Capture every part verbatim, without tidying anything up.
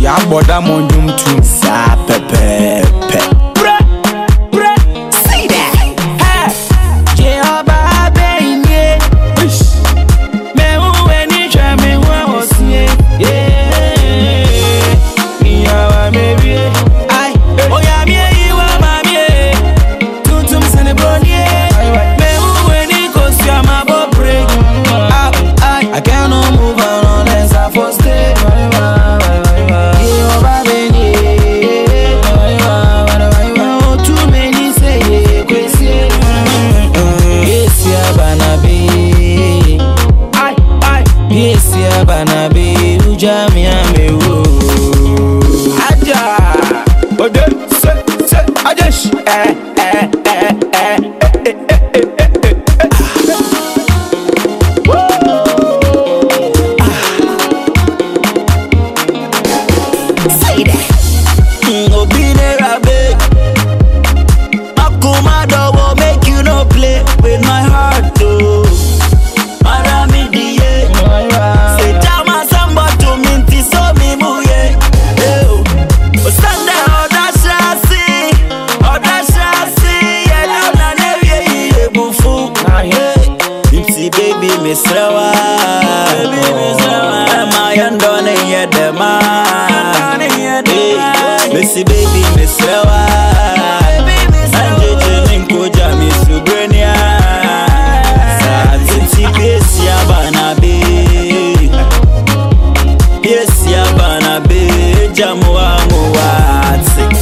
ya boda monjum tu sa pepe pe. Bre bre see that. Hey, Jehovah benye. Me hu eni twa me hu osie. Yeah. Mi awa me bi. Ai, oya mi e wa ma mi e. Tutum sene bronie. Me hu eni kosia ma bo break. I I cannot move on unless I first stay. Banabe ujami amewo aja ode se se ajesh eh eh eh eh eh say that obine rabe akuma do make you no play with my heart though. Baby misrawa, baby misrawa, am I undone yet the man? Missy baby misrawa, Anje jenin koja misubrenia. Sati besi abanabe, besi abanabe, jamuwa muwatsi.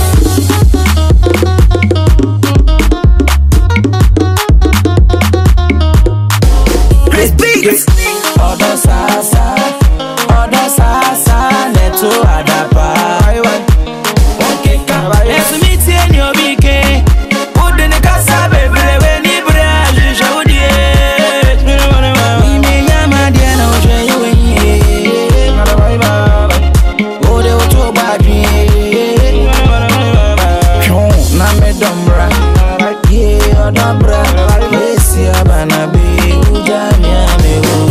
Odo sasa, odo sasa, neto adapa. Okay, yes, me tie ni obike. Ode ne kasa bebele we ni bra jodi. Mi me nyama dia na oje yewe ye. Ode oto badwi. Na me dombra, ye odombra. Esi abanabe ujami amewo.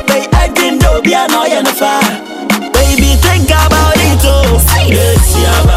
Baby, think about it, oh. Yes, yeah.